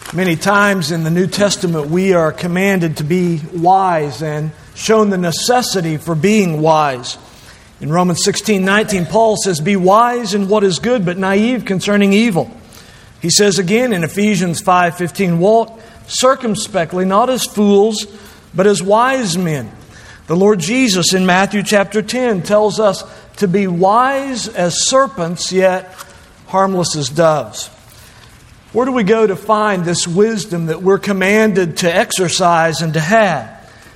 Many times in the New Testament we are commanded to be wise and shown the necessity for being wise. In Romans 16:19, Paul says, "Be wise in what is good, but naive concerning evil." He says again in Ephesians 5:15, "Walk circumspectly, not as fools, but as wise men." The Lord Jesus in Matthew chapter 10 tells us to be wise as serpents, yet harmless as doves. Where do we go to find this wisdom that we're commanded to exercise and to have?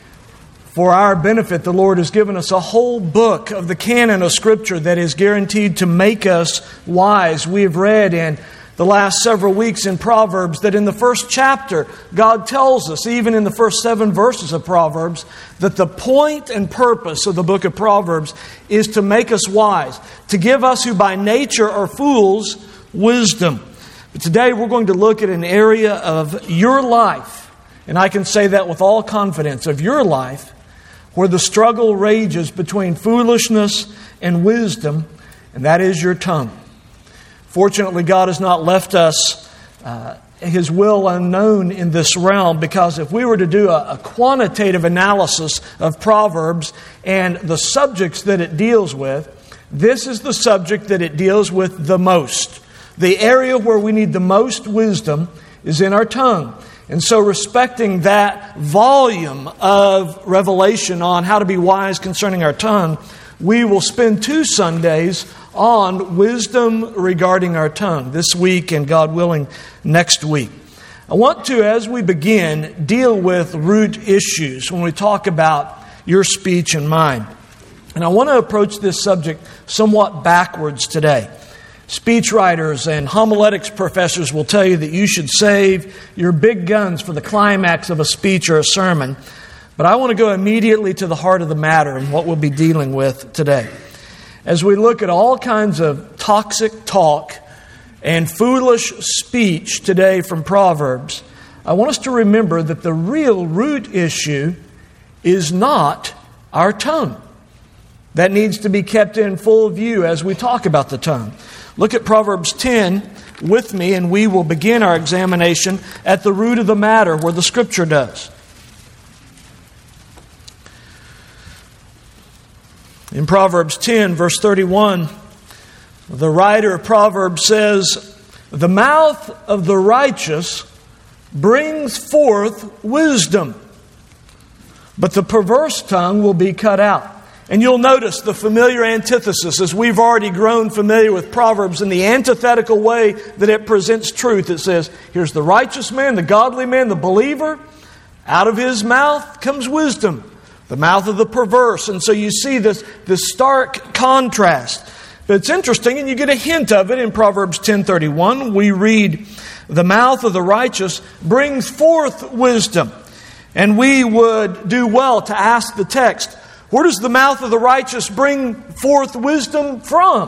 For our benefit, the Lord has given us a whole book of the canon of Scripture that is guaranteed to make us wise. We have read in the last several weeks in Proverbs that in the first chapter, God tells us, even in the first 7 verses of Proverbs, that the point and purpose of the book of Proverbs is to make us wise, to give us who by nature are fools wisdom. But today we're going to look at an area of your life, and I can say that with all confidence, of your life, where the struggle rages between foolishness and wisdom, and that is your tongue. Fortunately, God has not left us His will unknown in this realm, because if we were to do a quantitative analysis of Proverbs and the subjects that it deals with, this is the subject that it deals with the most. The area where we need the most wisdom is in our tongue. And so respecting that volume of revelation on how to be wise concerning our tongue, we will spend 2 Sundays on wisdom regarding our tongue this week and, God willing, next week. I want to, as we begin, deal with root issues when we talk about your speech and mind. And I want to approach this subject somewhat backwards today. Speechwriters and homiletics professors will tell you that you should save your big guns for the climax of a speech or a sermon. But I want to go immediately to the heart of the matter and what we'll be dealing with today. As we look at all kinds of toxic talk and foolish speech today from Proverbs, I want us to remember that the real root issue is not our tongue. That needs to be kept in full view as we talk about the tongue. Look at Proverbs 10 with me, and we will begin our examination at the root of the matter, where the Scripture does. In Proverbs 10, verse 31, the writer of Proverbs says, "The mouth of the righteous brings forth wisdom, but the perverse tongue will be cut out." And you'll notice the familiar antithesis as we've already grown familiar with Proverbs in the antithetical way that it presents truth. It says, here's the righteous man, the godly man, the believer. Out of his mouth comes wisdom, the mouth of the perverse. And so you see this stark contrast. But it's interesting, and you get a hint of it in Proverbs 10:31. We read, "The mouth of the righteous brings forth wisdom." And we would do well to ask the text, where does the mouth of the righteous bring forth wisdom from?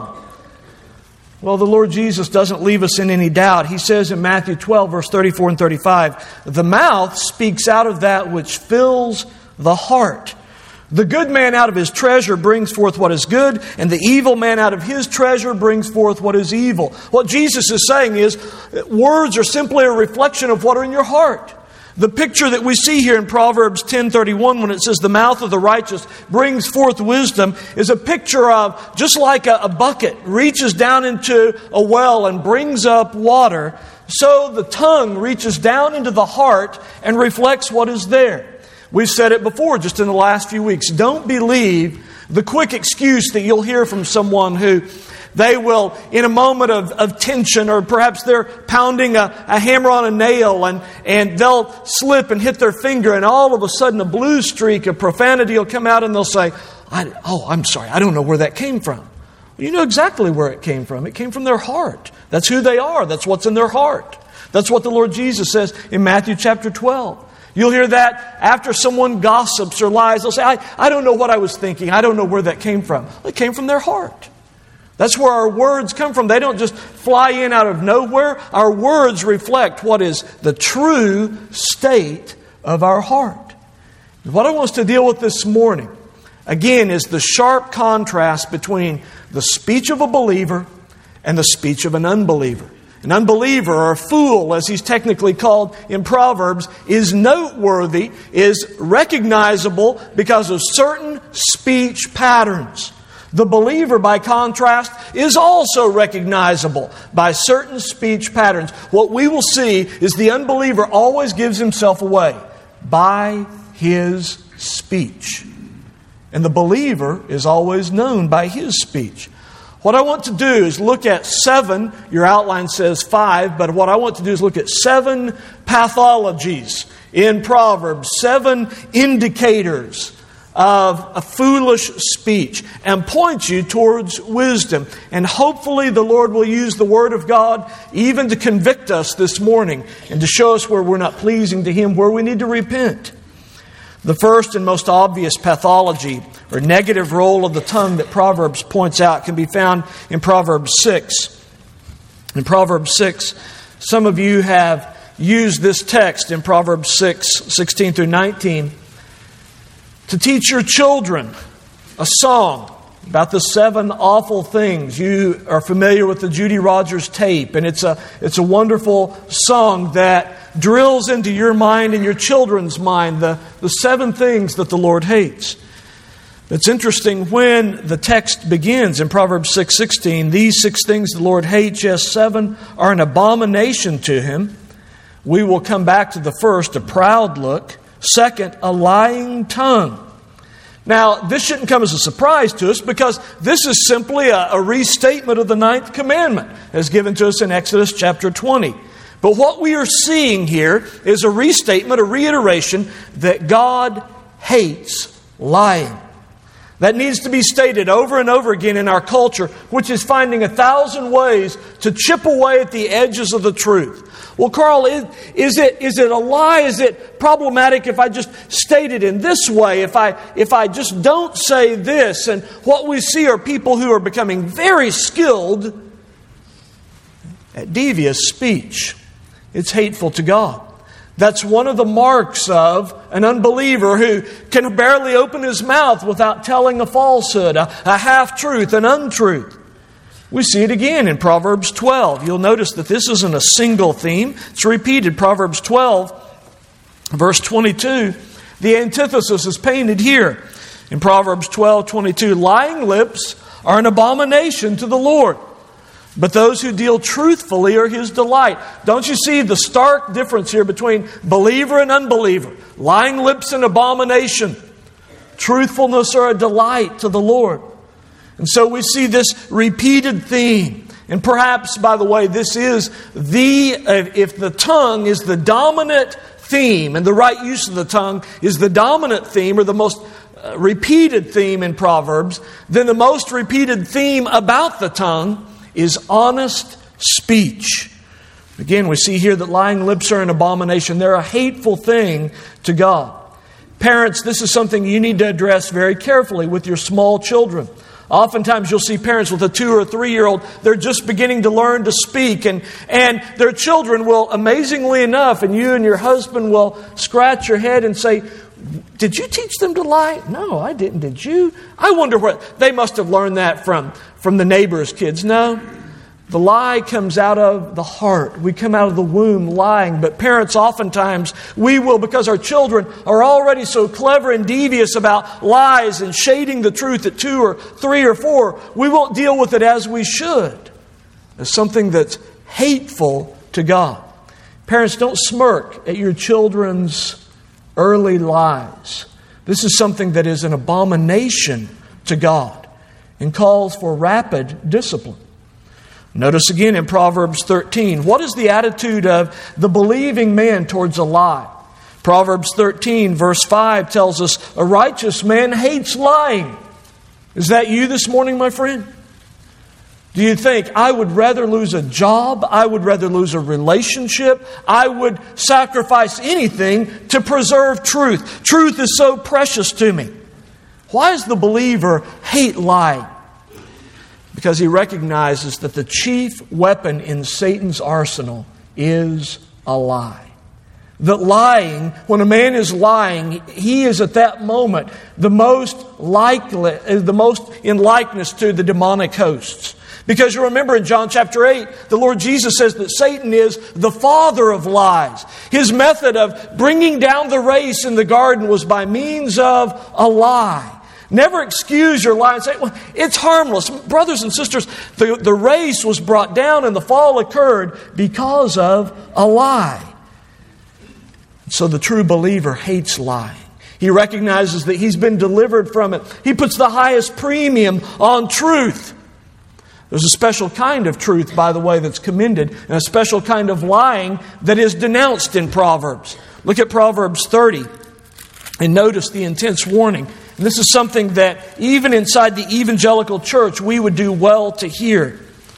Well, the Lord Jesus doesn't leave us in any doubt. He says in Matthew 12, verse 34 and 35, "The mouth speaks out of that which fills the heart. The good man out of his treasure brings forth what is good, and the evil man out of his treasure brings forth what is evil." What Jesus is saying is, words are simply a reflection of what are in your heart. The picture that we see here in Proverbs 10:31, when it says the mouth of the righteous brings forth wisdom, is a picture of just like a bucket reaches down into a well and brings up water, so the tongue reaches down into the heart and reflects what is there. We've said it before just in the last few weeks. Don't believe the quick excuse that you'll hear from someone who they will, in a moment of tension, or perhaps they're pounding a hammer on a nail, and they'll slip and hit their finger, and all of a sudden a blue streak of profanity will come out, and they'll say, I'm sorry, I don't know where that came from. Well, you know exactly where it came from. It came from their heart. That's who they are. That's what's in their heart. That's what the Lord Jesus says in Matthew chapter 12. You'll hear that after someone gossips or lies. They'll say, I don't know what I was thinking. I don't know where that came from. Well, it came from their heart. That's where our words come from. They don't just fly in out of nowhere. Our words reflect what is the true state of our heart. What I want us to deal with this morning, again, is the sharp contrast between the speech of a believer and the speech of an unbeliever. An unbeliever, or a fool, as he's technically called in Proverbs, is noteworthy, is recognizable because of certain speech patterns. The believer, by contrast, is also recognizable by certain speech patterns. What we will see is the unbeliever always gives himself away by his speech. And the believer is always known by his speech. What I want to do is look at 7, your outline says 5, but what I want to do is look at 7 pathologies in Proverbs, 7 indicators of a foolish speech, and point you towards wisdom. And hopefully the Lord will use the Word of God even to convict us this morning and to show us where we're not pleasing to Him, where we need to repent. The first and most obvious pathology or negative role of the tongue that Proverbs points out can be found in Proverbs 6. In Proverbs 6, some of you have used this text in Proverbs 6, 16 through 19, to teach your children a song about the 7 awful things. You are familiar with the Judy Rogers tape, and it's a wonderful song that drills into your mind and your children's mind the 7 things that the Lord hates. It's interesting when the text begins in Proverbs 6:16, these 6 things the Lord hates, yes, 7 are an abomination to Him. We will come back to the first, a proud look. Second, a lying tongue. Now, this shouldn't come as a surprise to us because this is simply a restatement of the 9th commandment as given to us in Exodus chapter 20. But what we are seeing here is a restatement, a reiteration that God hates lying. That needs to be stated over and over again in our culture, which is finding 1,000 ways to chip away at the edges of the truth. Well, Carl, is it a lie? Is it problematic if I just state it in this way? If I just don't say this? And what we see are people who are becoming very skilled at devious speech. It's hateful to God. That's one of the marks of an unbeliever who can barely open his mouth without telling a falsehood, a half-truth, an untruth. We see it again in Proverbs 12. You'll notice that this isn't a single theme. It's repeated. Proverbs 12, verse 22. The antithesis is painted here. In Proverbs 12:22, lying lips are an abomination to the Lord, but those who deal truthfully are His delight. Don't you see the stark difference here between believer and unbeliever? Lying lips an abomination. Truthfulness are a delight to the Lord. And so we see this repeated theme. And perhaps, by the way, this is if the tongue is the dominant theme, and the right use of the tongue is the dominant theme or the most repeated theme in Proverbs, then the most repeated theme about the tongue is honest speech. Again, we see here that lying lips are an abomination. They're a hateful thing to God. Parents, this is something you need to address very carefully with your small children. Oftentimes you'll see parents with a 2 or 3-year-old, they're just beginning to learn to speak, and their children will, amazingly enough, and you and your husband will scratch your head and say, "Did you teach them to lie?" "No, I didn't. Did you?" "I wonder what they must have learned that from the neighbor's kids." No. The lie comes out of the heart. We come out of the womb lying. But parents, oftentimes, we will, because our children are already so clever and devious about lies and shading the truth at 2 or 3 or 4, we won't deal with it as we should, as something that's hateful to God. Parents, don't smirk at your children's early lies. This is something that is an abomination to God and calls for rapid discipline. Notice again in Proverbs 13, what is the attitude of the believing man towards a lie? Proverbs 13, verse 5 tells us, a righteous man hates lying. Is that you this morning, my friend? Do you think, I would rather lose a job, I would rather lose a relationship, I would sacrifice anything to preserve truth? Truth is so precious to me. Why does the believer hate lying? Because he recognizes that the chief weapon in Satan's arsenal is a lie. That lying, when a man is lying, he is at that moment the most in likeness to the demonic hosts. Because you remember in John chapter 8, the Lord Jesus says that Satan is the father of lies. His method of bringing down the race in the garden was by means of a lie. Never excuse your lie and say, well, it's harmless. Brothers and sisters, the race was brought down and the fall occurred because of a lie. So the true believer hates lying. He recognizes that he's been delivered from it. He puts the highest premium on truth. There's a special kind of truth, by the way, that's commended, and a special kind of lying that is denounced in Proverbs. Look at Proverbs 30 and notice the intense warning. And this is something that even inside the evangelical church we would do well to hear.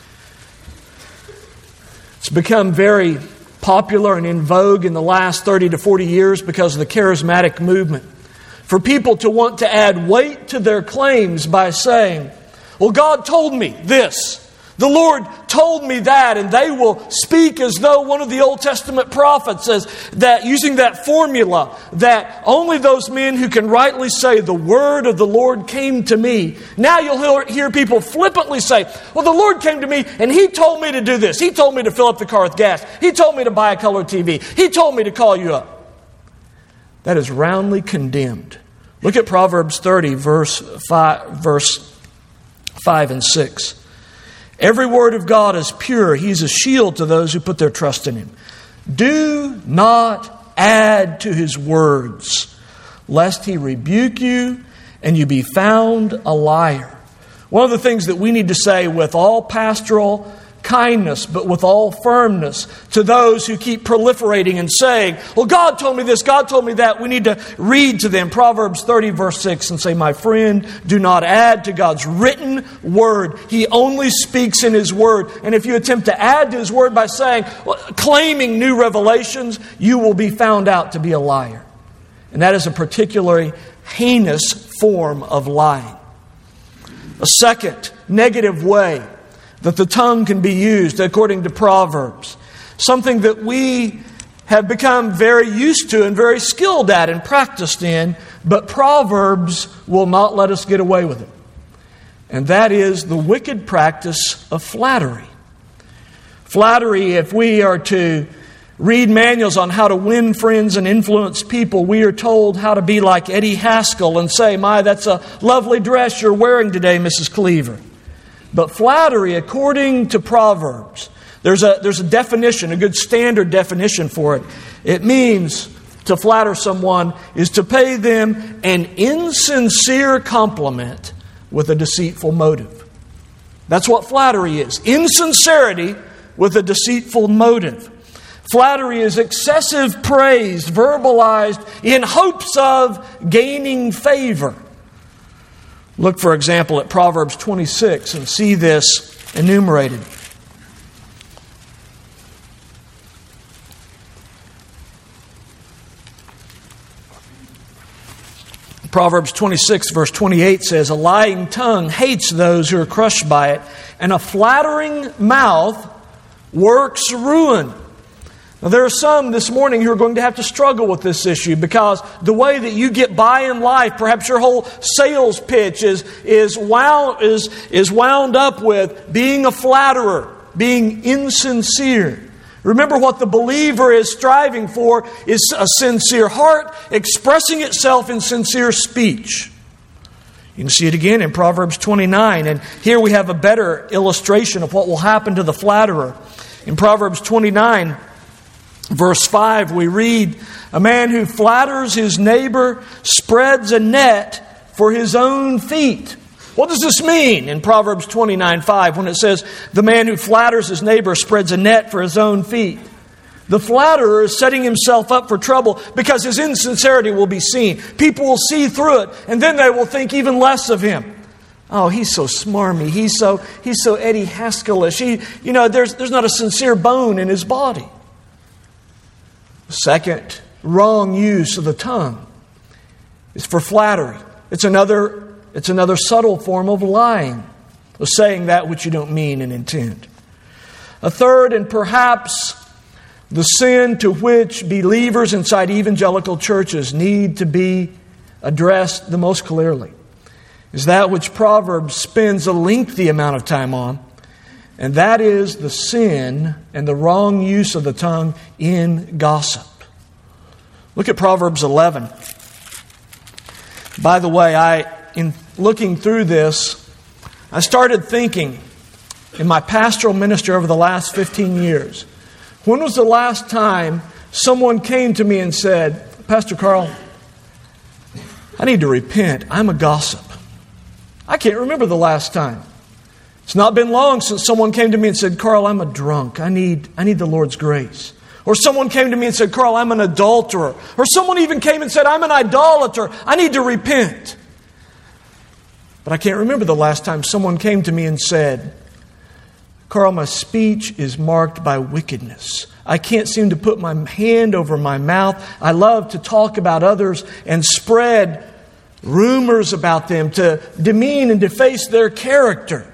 It's become very popular and in vogue in the last 30 to 40 years because of the charismatic movement. For people to want to add weight to their claims by saying, well, God told me this. The Lord told me that. And they will speak as though one of the Old Testament prophets says that, using that formula, that only those men who can rightly say the word of the Lord came to me. Now you'll hear people flippantly say, well, the Lord came to me and He told me to do this. He told me to fill up the car with gas. He told me to buy a color TV. He told me to call you up. That is roundly condemned. Look at Proverbs 30, verse 5 and 6. Every word of God is pure. He's a shield to those who put their trust in Him. Do not add to His words, lest He rebuke you and you be found a liar. One of the things that we need to say with all pastoral kindness, but with all firmness, to those who keep proliferating and saying, well, God told me this, God told me that. We need to read to them Proverbs 30, verse 6 and say, my friend, do not add to God's written word. He only speaks in His word. And if you attempt to add to His word by saying, well, claiming new revelations, you will be found out to be a liar. And that is a particularly heinous form of lying. A second negative way that the tongue can be used, according to Proverbs. Something that we have become very used to and very skilled at and practiced in, but Proverbs will not let us get away with it. And that is the wicked practice of flattery. Flattery, if we are to read manuals on how to win friends and influence people, we are told how to be like Eddie Haskell and say, my, that's a lovely dress you're wearing today, Mrs. Cleaver. But flattery, according to Proverbs, there's a definition, a good standard definition for it. It means to flatter someone is to pay them an insincere compliment with a deceitful motive. That's what flattery is. Insincerity with a deceitful motive. Flattery is excessive praise verbalized in hopes of gaining favor. Look, for example, at Proverbs 26 and see this enumerated. Proverbs 26, verse 28 says, a lying tongue hates those who are crushed by it, and a flattering mouth works ruin. Now, there are some this morning who are going to have to struggle with this issue because the way that you get by in life, perhaps your whole sales pitch is wound up with being a flatterer, being insincere. Remember, what the believer is striving for is a sincere heart expressing itself in sincere speech. You can see it again in Proverbs 29, and here we have a better illustration of what will happen to the flatterer. In Proverbs 29, verse 5, we read, a man who flatters his neighbor spreads a net for his own feet. What does this mean in Proverbs 29:5 when it says, the man who flatters his neighbor spreads a net for his own feet? The flatterer is setting himself up for trouble because his insincerity will be seen. People will see through it, and then they will think even less of him. Oh, he's so smarmy. He's so Eddie Haskell-ish. There's not a sincere bone in his body. Second, wrong use of the tongue is for flattery. It's another subtle form of lying, of saying that which you don't mean and intend. A third, and perhaps the sin to which believers inside evangelical churches need to be addressed the most clearly, is that which Proverbs spends a lengthy amount of time on, And that is the sin and the wrong use of the tongue in gossip. Look at Proverbs 11. By the way, in looking through this, I started thinking in my pastoral ministry over the last 15 years, when was the last time someone came to me and said, Pastor Carl, I need to repent. I'm a gossip. I can't remember the last time. It's not been long since someone came to me and said, Carl, I'm a drunk. I need the Lord's grace. Or someone came to me and said, Carl, I'm an adulterer. Or someone even came and said, I'm an idolater. I need to repent. But I can't remember the last time someone came to me and said, Carl, my speech is marked by wickedness. I can't seem to put my hand over my mouth. I love to talk about others and spread rumors about them to demean and deface their character.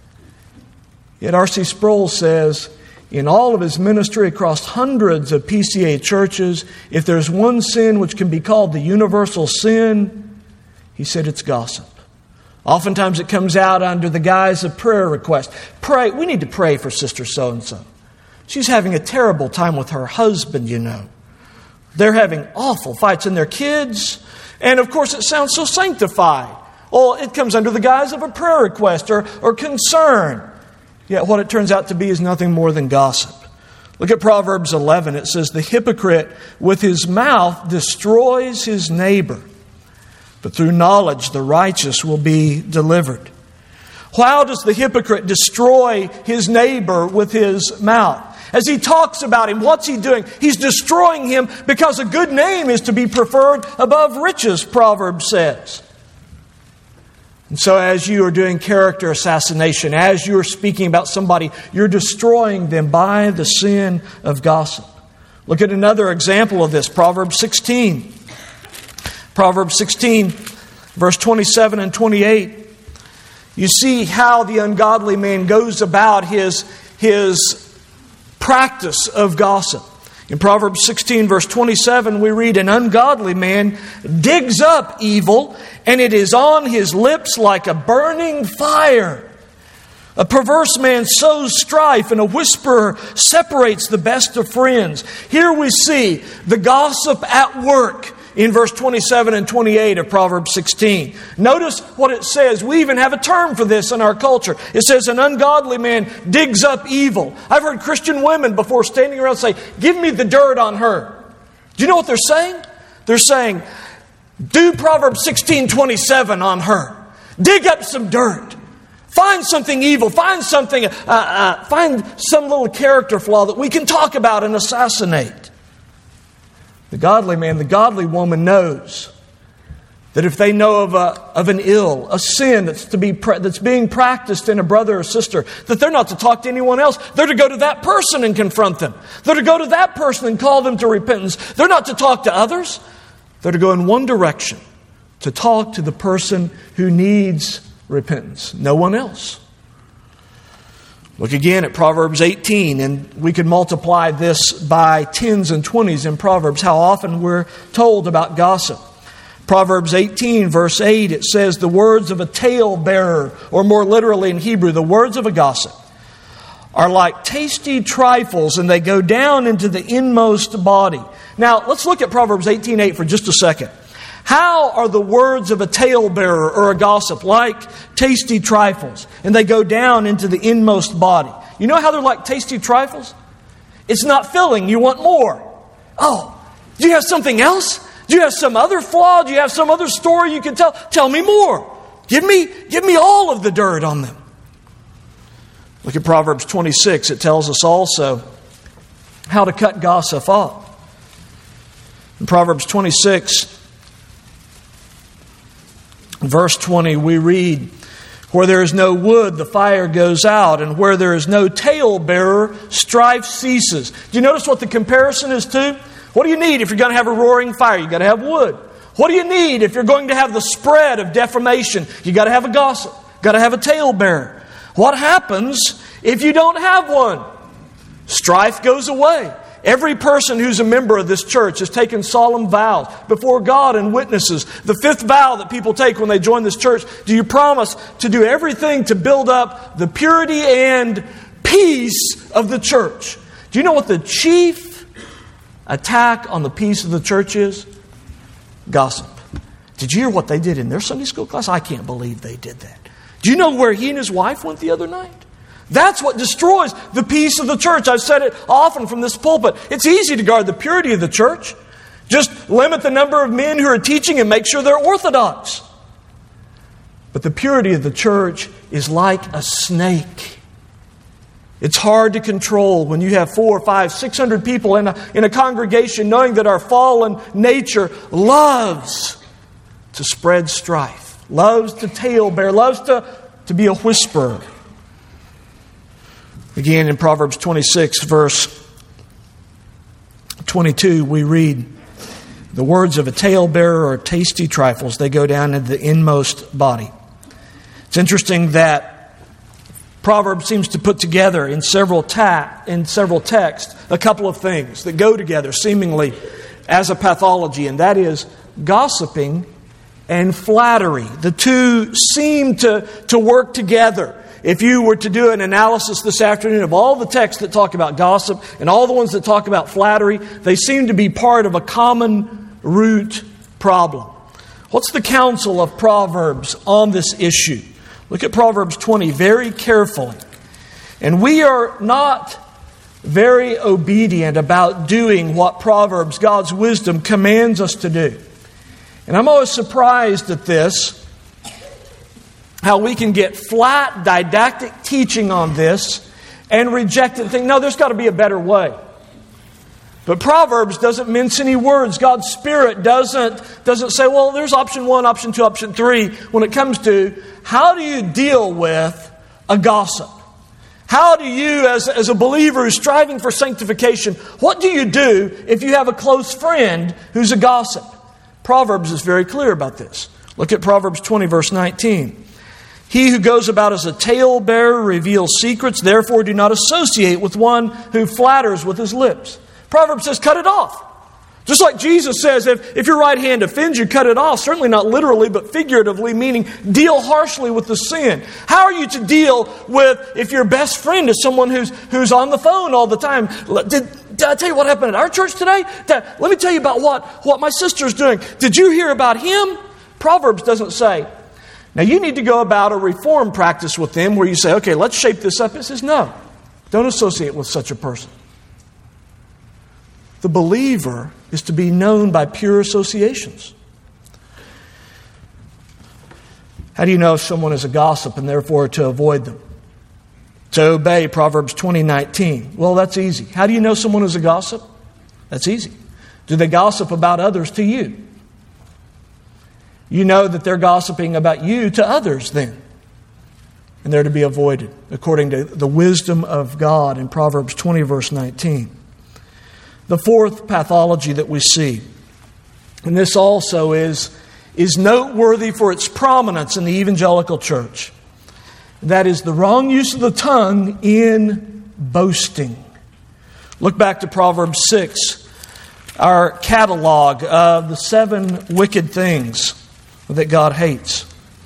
Yet R.C. Sproul says, in all of his ministry across hundreds of PCA churches, if there's one sin which can be called the universal sin, he said it's gossip. Oftentimes it comes out under the guise of prayer request. Pray, we need to pray for Sister So-and-so. She's having a terrible time with her husband, you know. They're having awful fights in their kids. And of course it sounds so sanctified. Well, it comes under the guise of a prayer request or concern. Yet what it turns out to be is nothing more than gossip. Look at Proverbs 11. It says, the hypocrite with his mouth destroys his neighbor, but through knowledge the righteous will be delivered. How does the hypocrite destroy his neighbor with his mouth? As he talks about him, what's he doing? He's destroying him because a good name is to be preferred above riches, Proverbs says. And so as you are doing character assassination, as you are speaking about somebody, you're destroying them by the sin of gossip. Look at another example of this, Proverbs 16. Proverbs 16, verse 27 and 28. You see how the ungodly man goes about his practice of gossip. In Proverbs 16, verse 27, we read, an ungodly man digs up evil, and it is on his lips like a burning fire. A perverse man sows strife, and a whisperer separates the best of friends. Here we see the gossip at work in verse 27 and 28 of Proverbs 16. Notice what it says. We even have a term for this in our culture. It says an ungodly man digs up evil. I've heard Christian women before standing around say, give me the dirt on her. Do you know what they're saying? They're saying, do Proverbs 16:27 on her. Dig up some dirt. Find something evil. Find something. Find some little character flaw that we can talk about and assassinate. The godly man, the godly woman knows that if they know of an ill, a sin that's being practiced in a brother or sister, that they're not to talk to anyone else. They're to go to that person and confront them. They're to go to that person and call them to repentance. They're not to talk to others. They're to go in one direction, to talk to the person who needs repentance. No one else. Look again at Proverbs 18, and we could multiply this by tens and twenties in Proverbs, how often we're told about gossip. Proverbs 18, verse 8, it says, the words of a talebearer, or more literally in Hebrew, the words of a gossip, are like tasty trifles, and they go down into the inmost body. Now, let's look at Proverbs 18:8 for just a second. How are the words of a talebearer or a gossip like tasty trifles? And they go down into the inmost body. You know how they're like tasty trifles? It's not filling. You want more. Oh, do you have something else? Do you have some other flaw? Do you have some other story you can tell? Tell me more. Give me all of the dirt on them. Look at Proverbs 26. It tells us also how to cut gossip off. In Proverbs 26, verse 20, we read, where there is no wood, the fire goes out, and where there is no talebearer, strife ceases. Do you notice what the comparison is to? What do you need if you're going to have a roaring fire? You've got to have wood. What do you need if you're going to have the spread of defamation? You've got to have a gossip. You've got to have a talebearer. What happens if you don't have one? Strife goes away. Every person who's a member of this church has taken solemn vows before God and witnesses. The fifth vow that people take when they join this church, do you promise to do everything to build up the purity and peace of the church. Do you know what the chief attack on the peace of the church is? Gossip. Did you hear what they did in their Sunday school class? I can't believe they did that. Do you know where he and his wife went the other night? That's what destroys the peace of the church. I've said it often from this pulpit. It's easy to guard the purity of the church. Just limit the number of men who are teaching and make sure they're orthodox. But the purity of the church is like a snake. It's hard to control when you have 400, 500, 600 people in a congregation, knowing that our fallen nature loves to spread strife, loves to talebear, loves to be a whisperer. Again, in Proverbs 26, verse 22, we read, "The words of a talebearer are tasty trifles. They go down into the inmost body." It's interesting that Proverbs seems to put together in several texts a couple of things that go together seemingly as a pathology, and that is gossiping and flattery. The two seem to work together. If you were to do an analysis this afternoon of all the texts that talk about gossip and all the ones that talk about flattery, they seem to be part of a common root problem. What's the counsel of Proverbs on this issue? Look at Proverbs 20 very carefully. And we are not very obedient about doing what Proverbs, God's wisdom, commands us to do. And I'm always surprised at this, how we can get flat, didactic teaching on this and reject it and think, no, there's got to be a better way. But Proverbs doesn't mince any words. God's Spirit doesn't say, well, there's option 1, option 2, option 3 when it comes to how do you deal with a gossip? How do you, as a believer who's striving for sanctification, what do you do if you have a close friend who's a gossip? Proverbs is very clear about this. Look at Proverbs 20, verse 19. "He who goes about as a talebearer reveals secrets, therefore do not associate with one who flatters with his lips." Proverbs says, cut it off. Just like Jesus says, if your right hand offends you, cut it off. Certainly not literally, but figuratively, meaning deal harshly with the sin. How are you to deal with if your best friend is someone who's on the phone all the time? Did I tell you what happened at our church today? Let me tell you about what my sister's doing. Did you hear about him? Proverbs doesn't say, now you need to go about a reform practice with them where you say, okay, let's shape this up. It says, no, don't associate with such a person. The believer is to be known by pure associations. How do you know if someone is a gossip and therefore to avoid them? To obey Proverbs 20:19. Well, that's easy. How do you know someone is a gossip? That's easy. Do they gossip about others to you? You know that they're gossiping about you to others then. And they're to be avoided according to the wisdom of God in Proverbs 20, verse 19. The fourth pathology that we see, and this also is noteworthy for its prominence in the evangelical church. That is the wrong use of the tongue in boasting. Look back to Proverbs 6, our catalog of the 7 wicked things that God hates.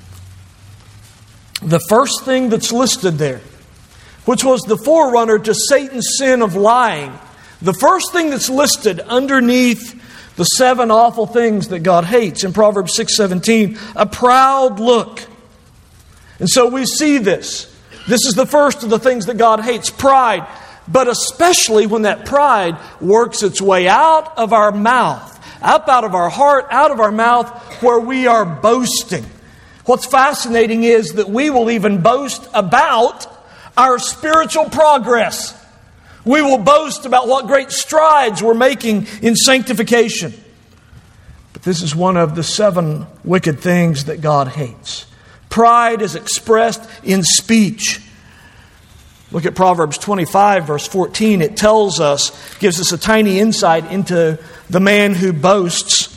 The first thing that's listed there, which was the forerunner to Satan's sin of lying, the first thing that's listed underneath the 7 awful things that God hates in Proverbs 6:17, a proud look. And so we see this. This is the first of the things that God hates, pride. But especially when that pride works its way out of our mouth, up out of our heart, out of our mouth, where we are boasting. What's fascinating is that we will even boast about our spiritual progress. We will boast about what great strides we're making in sanctification. But this is one of the 7 wicked things that God hates. Pride is expressed in speech. Look at Proverbs 25, verse 14. It tells us, gives us a tiny insight into the man who boasts.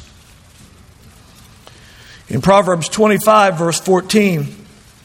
In Proverbs 25, verse 14,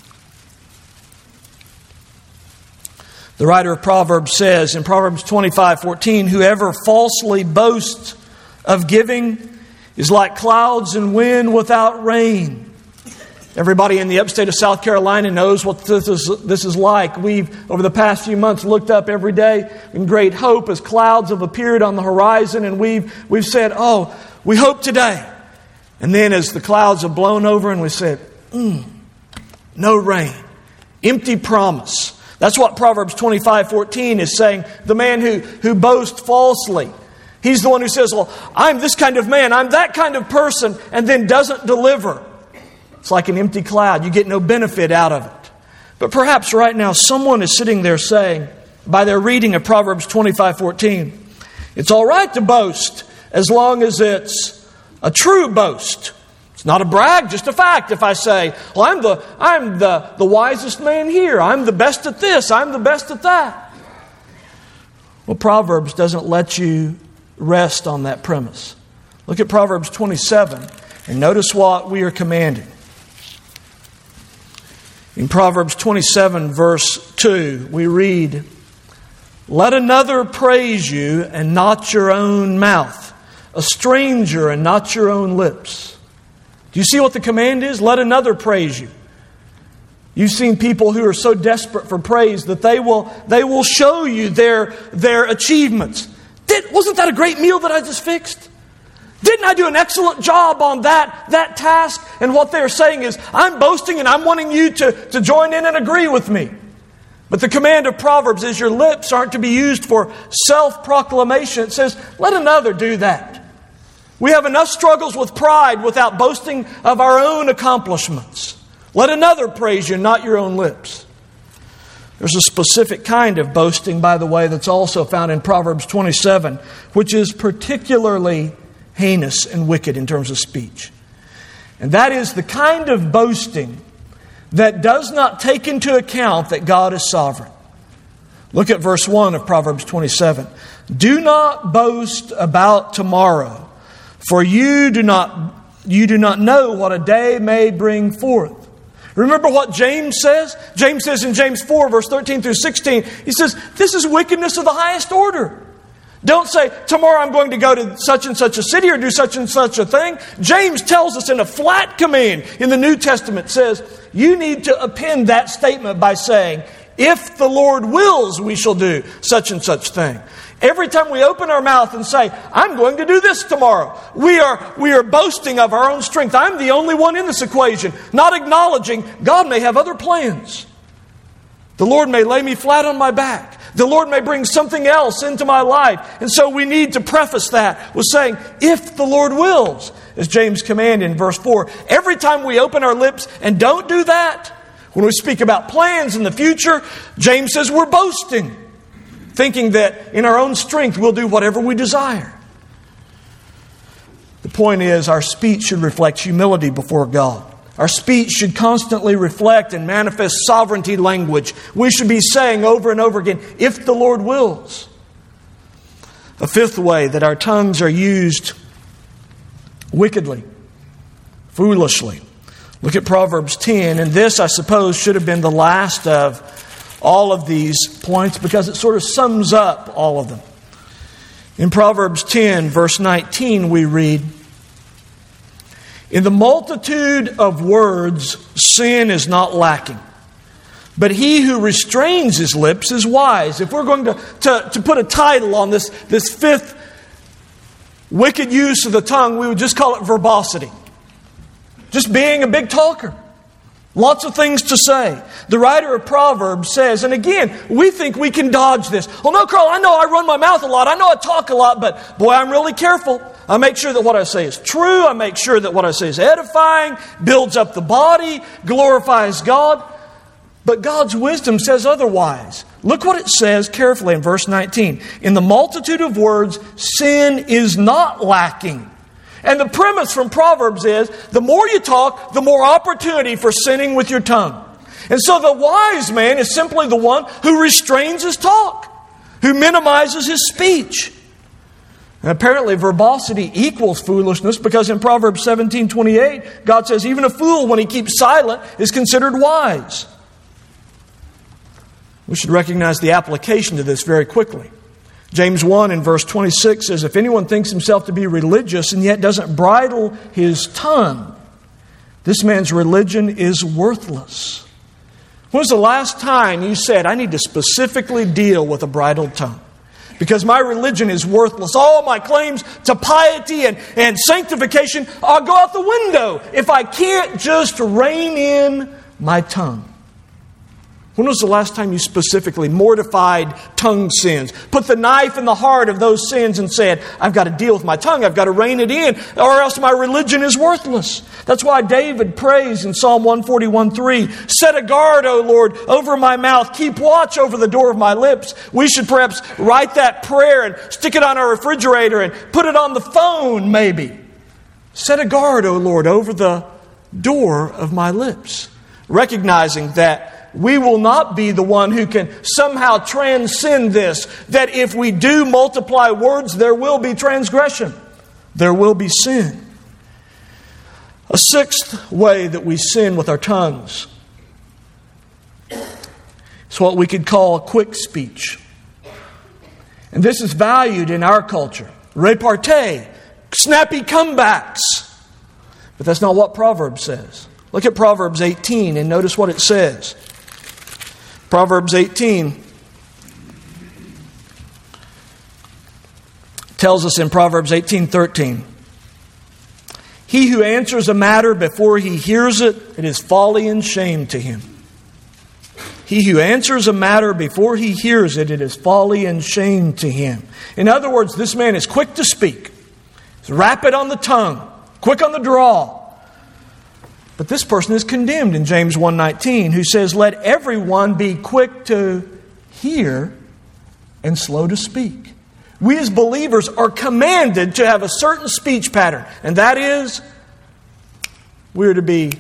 the writer of Proverbs says in Proverbs 25:14, whoever falsely boasts of giving is like clouds and wind without rain. Everybody in the upstate of South Carolina knows what this is like. We've, over the past few months, looked up every day in great hope as clouds have appeared on the horizon, and we've said, oh, we hope today. And then as the clouds have blown over and we said, no rain, empty promise. That's what Proverbs 25:14 is saying. The man who boasts falsely. He's the one who says, well, I'm this kind of man, I'm that kind of person, and then doesn't deliver. It's like an empty cloud. You get no benefit out of it. But perhaps right now someone is sitting there saying, by their reading of Proverbs 25:14, it's all right to boast as long as it's a true boast. It's not a brag, just a fact. If I say, well, I'm the wisest man here. I'm the best at this. I'm the best at that. Well, Proverbs doesn't let you rest on that premise. Look at Proverbs 27 and notice what we are commanded. In Proverbs 27 verse 2, we read, let another praise you and not your own mouth, a stranger and not your own lips. Do you see what the command is? Let another praise you. You've seen people who are so desperate for praise that they will show you their achievements. Wasn't that a great meal that I just fixed? Didn't I do an excellent job on that task? And what they're saying is, I'm boasting and I'm wanting you to join in and agree with me. But the command of Proverbs is your lips aren't to be used for self-proclamation. It says, let another do that. We have enough struggles with pride without boasting of our own accomplishments. Let another praise you, not your own lips. There's a specific kind of boasting, by the way, that's also found in Proverbs 27, which is particularly heinous and wicked in terms of speech. And that is the kind of boasting that does not take into account that God is sovereign. Look at verse 1 of Proverbs 27. Do not boast about tomorrow, for you do not know what a day may bring forth. Remember what James says? James says in James 4, verse 13 through 16, he says, this is wickedness of the highest order. Don't say, tomorrow I'm going to go to such and such a city or do such and such a thing. James tells us in a flat command in the New Testament, says, you need to append that statement by saying, if the Lord wills, we shall do such and such thing. Every time we open our mouth and say, I'm going to do this tomorrow, we are boasting of our own strength. I'm the only one in this equation, not acknowledging God may have other plans. The Lord may lay me flat on my back. The Lord may bring something else into my life. And so we need to preface that with saying, if the Lord wills, as James commanded in verse 4. Every time we open our lips and don't do that, when we speak about plans in the future, James says we're boasting, thinking that in our own strength we'll do whatever we desire. The point is, our speech should reflect humility before God. Our speech should constantly reflect and manifest sovereignty language. We should be saying over and over again, if the Lord wills. A fifth way that our tongues are used wickedly, foolishly. Look at Proverbs 10, and this, I suppose, should have been the last of all of these points because it sort of sums up all of them. In Proverbs 10, verse 19, we read, in the multitude of words, sin is not lacking. But he who restrains his lips is wise. If we're going to put a title on this fifth wicked use of the tongue, we would just call it verbosity. Just being a big talker. Lots of things to say. The writer of Proverbs says, and again, we think we can dodge this. Well, no, Carl, I know I run my mouth a lot. I know I talk a lot, but boy, I'm really careful. I make sure that what I say is true. I make sure that what I say is edifying, builds up the body, glorifies God. But God's wisdom says otherwise. Look what it says carefully in verse 19. In the multitude of words, sin is not lacking. And the premise from Proverbs is, the more you talk, the more opportunity for sinning with your tongue. And so the wise man is simply the one who restrains his talk, who minimizes his speech. And apparently verbosity equals foolishness, because in Proverbs 17:28, God says even a fool, when he keeps silent, is considered wise. We should recognize the application to this very quickly. James 1 in verse 26 says, if anyone thinks himself to be religious and yet doesn't bridle his tongue, This man's religion is worthless. When was the last time you said, I need to specifically deal with a bridled tongue? Because my religion is worthless. All my claims to piety and sanctification, I'll go out the window if I can't just rein in my tongue. When was the last time you specifically mortified tongue sins? Put the knife in the heart of those sins and said, I've got to deal with my tongue. I've got to rein it in, or else my religion is worthless. That's why David prays in Psalm 141:3, set a guard, O Lord, over my mouth. Keep watch over the door of my lips. We should perhaps write that prayer and stick it on our refrigerator and put it on the phone maybe. Set a guard, O Lord, over the door of my lips. Recognizing that we will not be the one who can somehow transcend this. That if we do multiply words, there will be transgression. There will be sin. A sixth way that we sin with our tongues is what we could call quick speech. And this is valued in our culture. Repartee, snappy comebacks. But that's not what Proverbs says. Look at Proverbs 18 and notice what it says. Proverbs 18 tells us in Proverbs 18:13, he who answers a matter before he hears it, it is folly and shame to him. He who answers a matter before he hears it, it is folly and shame to him. In other words, this man is quick to speak. He's rapid on the tongue, quick on the draw. But this person is condemned in James 1:19, who says, let everyone be quick to hear and slow to speak. We as believers are commanded to have a certain speech pattern, and that is, we're to be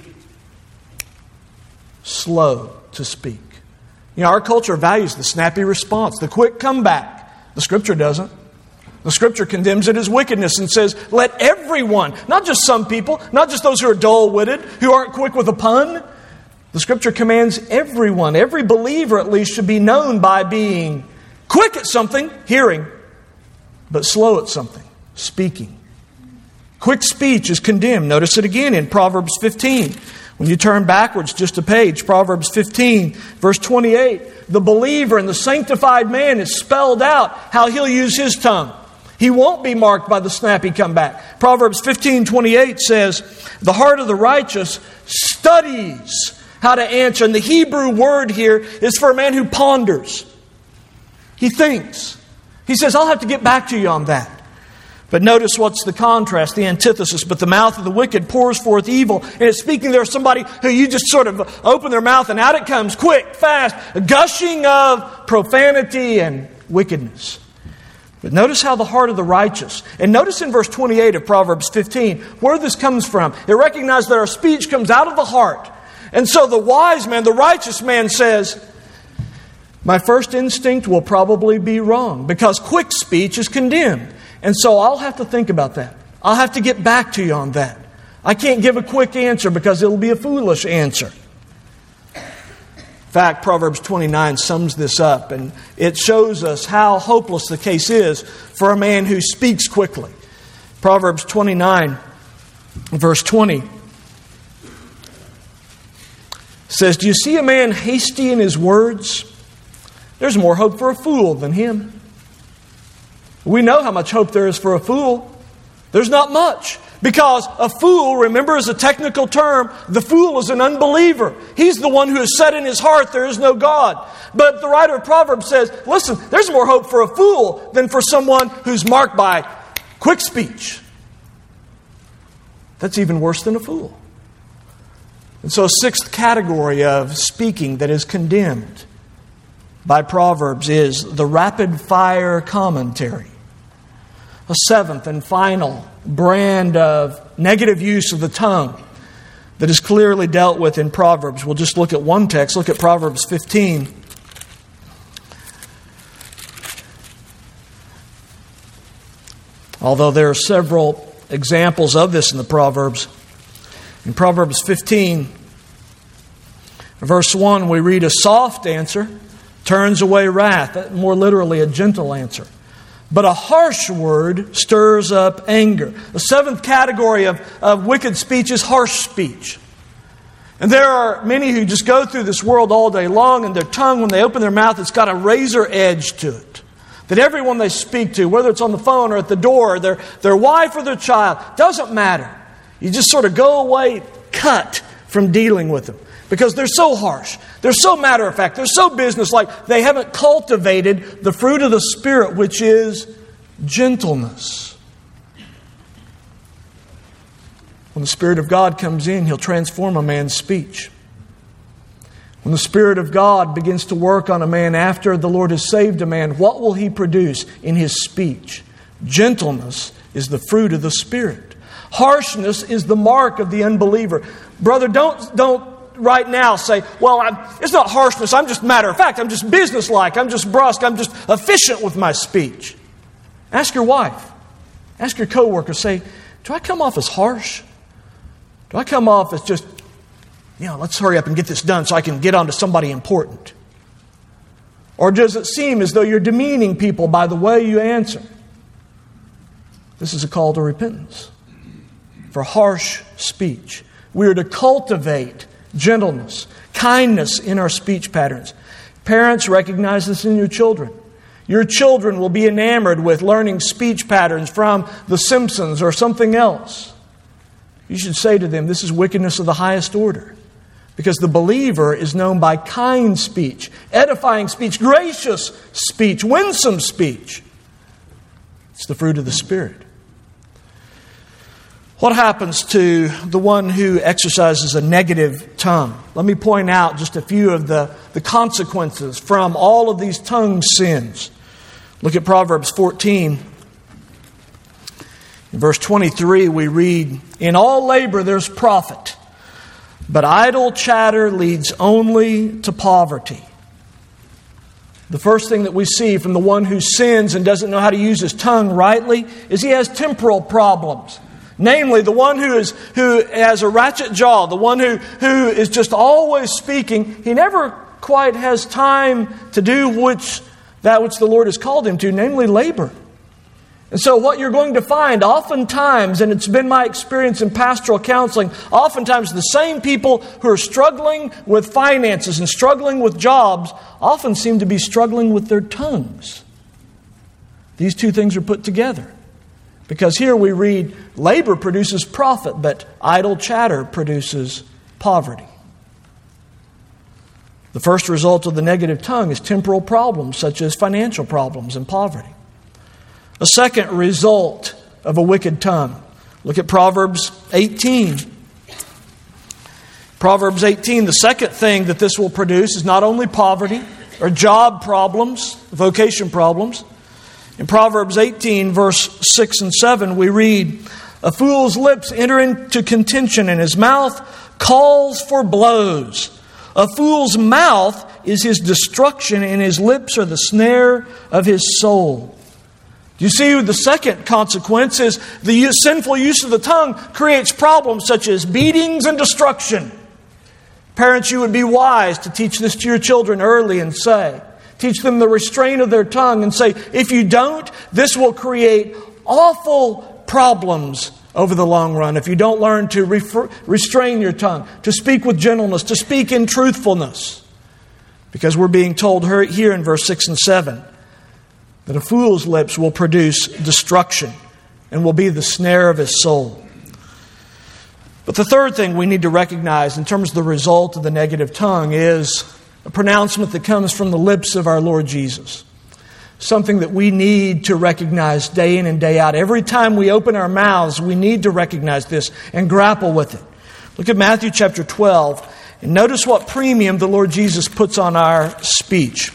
slow to speak. You know, our culture values the snappy response, the quick comeback. The Scripture doesn't. The Scripture condemns it as wickedness and says, let everyone, not just some people, not just those who are dull-witted, who aren't quick with a pun. The Scripture commands everyone, every believer at least, should be known by being quick at something, hearing, but slow at something, speaking. Quick speech is condemned. Notice it again in Proverbs 15. When you turn backwards just a page, Proverbs 15, verse 28, the believer and the sanctified man is spelled out how he'll use his tongue. He won't be marked by the snappy comeback. Proverbs 15:28 says, the heart of the righteous studies how to answer. And the Hebrew word here is for a man who ponders. He thinks. He says, I'll have to get back to you on that. But notice what's the contrast, the antithesis. But the mouth of the wicked pours forth evil. And it's speaking there of somebody who you just sort of open their mouth and out it comes, quick, fast, gushing of profanity and wickedness. But notice how the heart of the righteous, and notice in verse 28 of Proverbs 15, where this comes from. It recognizes that our speech comes out of the heart. And so the wise man, the righteous man says, my first instinct will probably be wrong because quick speech is condemned. And so I'll have to think about that. I'll have to get back to you on that. I can't give a quick answer because it'll be a foolish answer. In fact, Proverbs 29 sums this up, and it shows us how hopeless the case is for a man who speaks quickly. Proverbs 29, verse 20 says, do you see a man hasty in his words? There's more hope for a fool than him. We know how much hope there is for a fool. There's not much. Because a fool, remember, is a technical term. The fool is an unbeliever. He's the one who has said in his heart there is no God. But the writer of Proverbs says, listen, there's more hope for a fool than for someone who's marked by quick speech. That's even worse than a fool. And so a sixth category of speaking that is condemned by Proverbs is the rapid-fire commentary. A seventh and final brand of negative use of the tongue that is clearly dealt with in Proverbs. We'll just look at one text. Look at Proverbs 15. Although there are several examples of this in the Proverbs. In Proverbs 15, verse 1, we read, a soft answer turns away wrath. More literally, a gentle answer. But a harsh word stirs up anger. The seventh category of wicked speech is harsh speech. And there are many who just go through this world all day long, and their tongue, when they open their mouth, it's got a razor edge to it. That everyone they speak to, whether it's on the phone or at the door, their wife or their child, doesn't matter. You just sort of go away cut from dealing with them. Because they're so harsh. They're so matter-of-fact. They're so businesslike. They haven't cultivated the fruit of the Spirit, which is gentleness. When the Spirit of God comes in, He'll transform a man's speech. When the Spirit of God begins to work on a man after the Lord has saved a man, what will He produce in his speech? Gentleness is the fruit of the Spirit. Harshness is the mark of the unbeliever. Brother, don't right now say, well, it's not harshness, I'm just matter-of-fact, I'm just businesslike, I'm just brusque, I'm just efficient with my speech. Ask your wife. Ask your coworker. Say, do I come off as harsh? Do I come off as just, let's hurry up and get this done so I can get on to somebody important? Or does it seem as though you're demeaning people by the way you answer? This is a call to repentance for harsh speech. We are to cultivate gentleness, kindness in our speech patterns. Parents, recognize this in your children. Your children will be enamored with learning speech patterns from The Simpsons or something else. You should say to them, this is wickedness of the highest order. Because the believer is known by kind speech, edifying speech, gracious speech, winsome speech. It's the fruit of the Spirit. What happens to the one who exercises a negative tongue? Let me point out just a few of the consequences from all of these tongue sins. Look at Proverbs 14. In verse 23 we read, "In all labor there's profit, but idle chatter leads only to poverty." The first thing that we see from the one who sins and doesn't know how to use his tongue rightly is he has temporal problems. Namely, the one who has a ratchet jaw, the one who is just always speaking, he never quite has time to do that which the Lord has called him to, namely labor. And so what you're going to find oftentimes, and it's been my experience in pastoral counseling, oftentimes the same people who are struggling with finances and struggling with jobs often seem to be struggling with their tongues. These two things are put together. Because here we read, labor produces profit, but idle chatter produces poverty. The first result of the negative tongue is temporal problems, such as financial problems and poverty. A second result of a wicked tongue. Look at Proverbs 18. Proverbs 18, the second thing that this will produce is not only poverty or job problems, vocation problems. In Proverbs 18, verse 6 and 7, we read, "A fool's lips enter into contention, and his mouth calls for blows. A fool's mouth is his destruction, and his lips are the snare of his soul." Do you see the second consequence is the sinful use of the tongue creates problems such as beatings and destruction. Parents, you would be wise to teach this to your children early and teach them the restraint of their tongue and say, if you don't, this will create awful problems over the long run. If you don't learn to restrain your tongue, to speak with gentleness, to speak in truthfulness. Because we're being told here in verse 6 and 7 that a fool's lips will produce destruction and will be the snare of his soul. But the third thing we need to recognize in terms of the result of the negative tongue is a pronouncement that comes from the lips of our Lord Jesus. Something that we need to recognize day in and day out. Every time we open our mouths, we need to recognize this and grapple with it. Look at Matthew chapter 12 and notice what premium the Lord Jesus puts on our speech.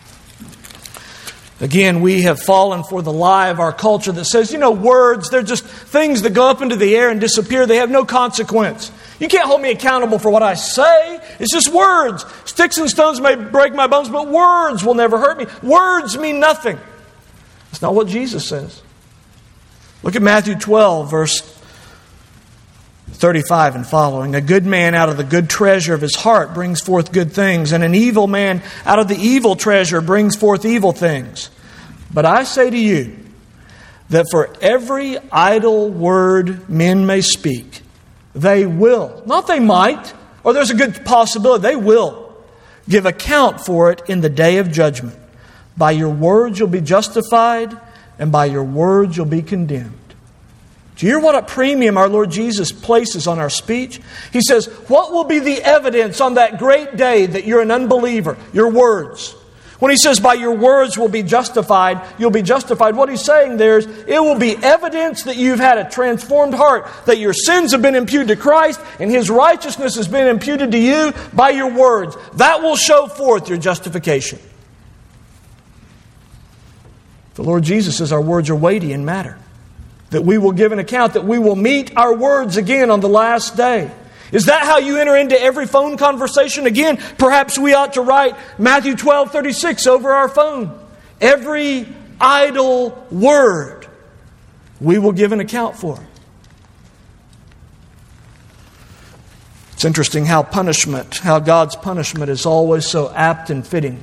Again, we have fallen for the lie of our culture that says, words, they're just things that go up into the air and disappear. They have no consequence. You can't hold me accountable for what I say. It's just words. Sticks and stones may break my bones, but words will never hurt me. Words mean nothing. That's not what Jesus says. Look at Matthew 12, verse 35 and following. "A good man out of the good treasure of his heart brings forth good things, and an evil man out of the evil treasure brings forth evil things. But I say to you that for every idle word men may speak, they will," not they might, or there's a good possibility they will give account for it in the day of judgment. By your words you'll be justified, and by your words you'll be condemned. Do you hear what a premium our Lord Jesus places on our speech? He says, what will be the evidence on that great day that you're an unbeliever? Your words. When he says, by your words will be justified, you'll be justified, what he's saying there is, it will be evidence that you've had a transformed heart, that your sins have been imputed to Christ, and His righteousness has been imputed to you by your words. That will show forth your justification. The Lord Jesus says our words are weighty and matter. That we will give an account, that we will meet our words again on the last day. Is that how you enter into every phone conversation? Again, perhaps we ought to write Matthew 12:36 over our phone. Every idle word we will give an account for. It's interesting how God's punishment is always so apt and fitting.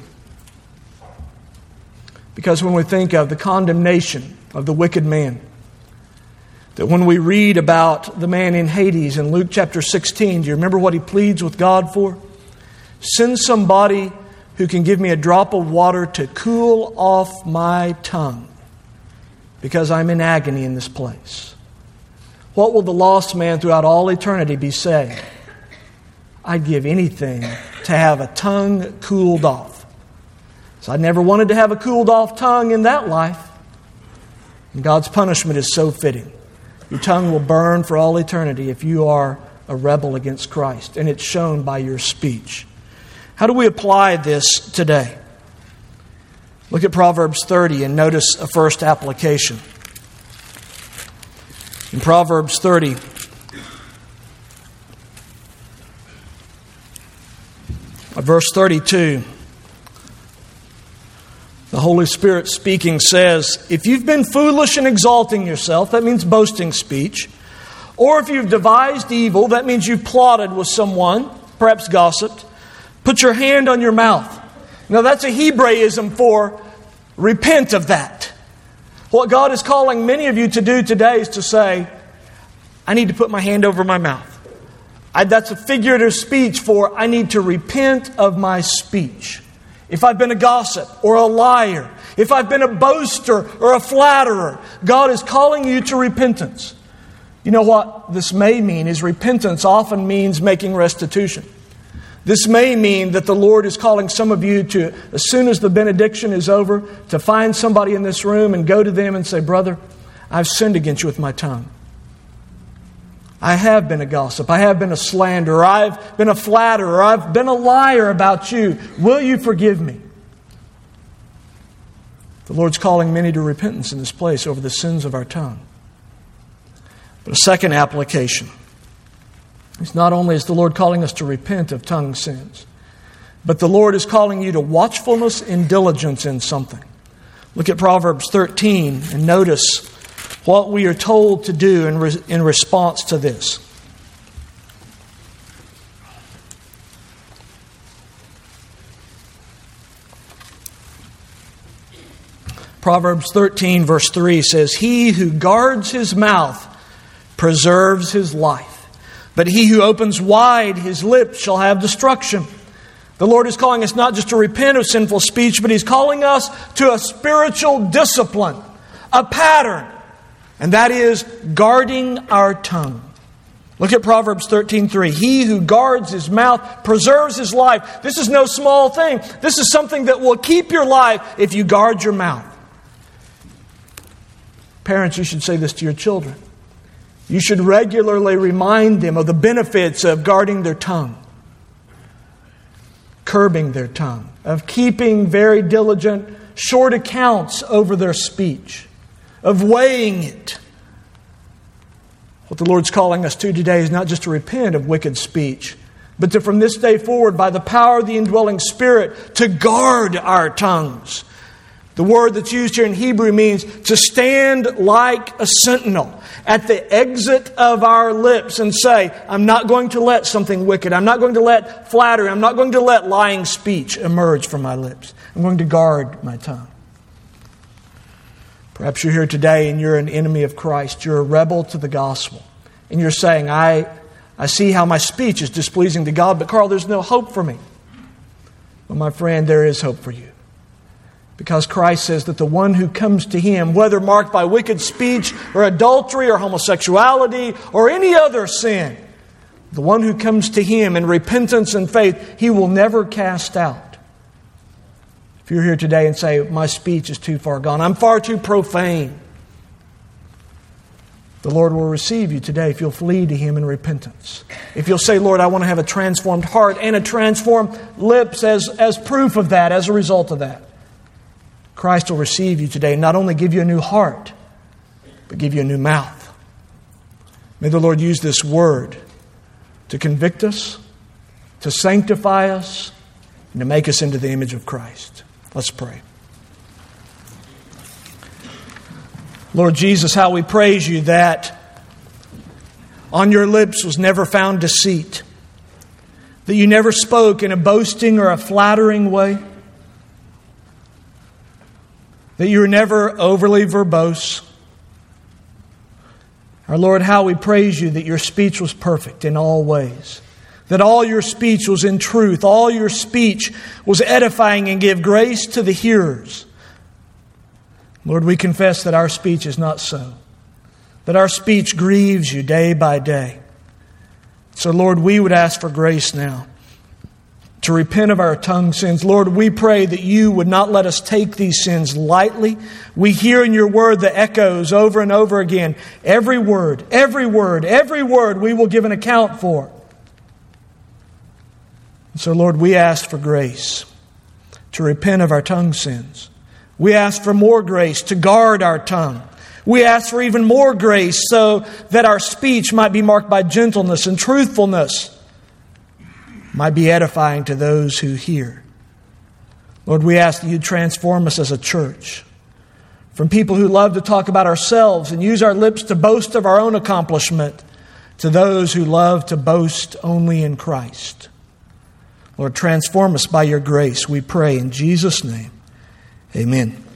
Because when we think of the condemnation of the wicked man, that when we read about the man in Hades in Luke chapter 16, do you remember what he pleads with God for? Send somebody who can give me a drop of water to cool off my tongue, because I'm in agony in this place. What will the lost man throughout all eternity be saying? I'd give anything to have a tongue cooled off. So I never wanted to have a cooled off tongue in that life. And God's punishment is so fitting. Your tongue will burn for all eternity if you are a rebel against Christ, and it's shown by your speech. How do we apply this today? Look at Proverbs 30 and notice a first application. In Proverbs 30, verse 32, the Holy Spirit speaking says, if you've been foolish in exalting yourself, that means boasting speech, or if you've devised evil, that means you've plotted with someone, perhaps gossiped, put your hand on your mouth. Now that's a Hebraism for repent of that. What God is calling many of you to do today is to say, I need to put my hand over my mouth. That's a figurative speech for I need to repent of my speech. If I've been a gossip or a liar, if I've been a boaster or a flatterer, God is calling you to repentance. You know what this may mean is repentance often means making restitution. This may mean that the Lord is calling some of you to, as soon as the benediction is over, to find somebody in this room and go to them and say, brother, I've sinned against you with my tongue. I have been a gossip. I have been a slanderer. I've been a flatterer. I've been a liar about you. Will you forgive me? The Lord's calling many to repentance in this place over the sins of our tongue. But a second application is not only is the Lord calling us to repent of tongue sins, but the Lord is calling you to watchfulness and diligence in something. Look at Proverbs 13 and notice what we are told to do in response to this. Proverbs 13 verse 3 says, he who guards his mouth preserves his life, but he who opens wide his lips shall have destruction. The Lord is calling us not just to repent of sinful speech, but He's calling us to a spiritual discipline, a pattern. And that is guarding our tongue. Look at Proverbs 13:3. He who guards his mouth preserves his life. This is no small thing. This is something that will keep your life if you guard your mouth. Parents, you should say this to your children. You should regularly remind them of the benefits of guarding their tongue, curbing their tongue, of keeping very diligent, short accounts over their speech, of weighing it. What the Lord's calling us to today is not just to repent of wicked speech, but to from this day forward, by the power of the indwelling Spirit, to guard our tongues. The word that's used here in Hebrew means to stand like a sentinel at the exit of our lips and say, I'm not going to let something wicked, I'm not going to let flattery, I'm not going to let lying speech emerge from my lips. I'm going to guard my tongue. Perhaps you're here today and you're an enemy of Christ. You're a rebel to the gospel. And you're saying, I I see how my speech is displeasing to God, but Carl, there's no hope for me. Well, my friend, there is hope for you. Because Christ says that the one who comes to Him, whether marked by wicked speech or adultery or homosexuality or any other sin, the one who comes to Him in repentance and faith, He will never cast out. If you're here today and say, my speech is too far gone, I'm far too profane, the Lord will receive you today if you'll flee to Him in repentance. If you'll say, Lord, I want to have a transformed heart and a transformed lips as proof of that, as a result of that. Christ will receive you today and not only give you a new heart, but give you a new mouth. May the Lord use this word to convict us, to sanctify us, and to make us into the image of Christ. Let's pray. Lord Jesus, how we praise You that on Your lips was never found deceit, that You never spoke in a boasting or a flattering way, that You were never overly verbose. Our Lord, how we praise You that Your speech was perfect in all ways, that all Your speech was in truth, all Your speech was edifying and gave grace to the hearers. Lord, we confess that our speech is not so, that our speech grieves You day by day. So, Lord, we would ask for grace now to repent of our tongue sins. Lord, we pray that You would not let us take these sins lightly. We hear in Your word the echoes over and over again. Every word we will give an account for. So, Lord, we ask for grace to repent of our tongue sins. We ask for more grace to guard our tongue. We ask for even more grace so that our speech might be marked by gentleness and truthfulness, might be edifying to those who hear. Lord, we ask that You transform us as a church from people who love to talk about ourselves and use our lips to boast of our own accomplishment to those who love to boast only in Christ. Lord, transform us by Your grace, we pray in Jesus' name. Amen.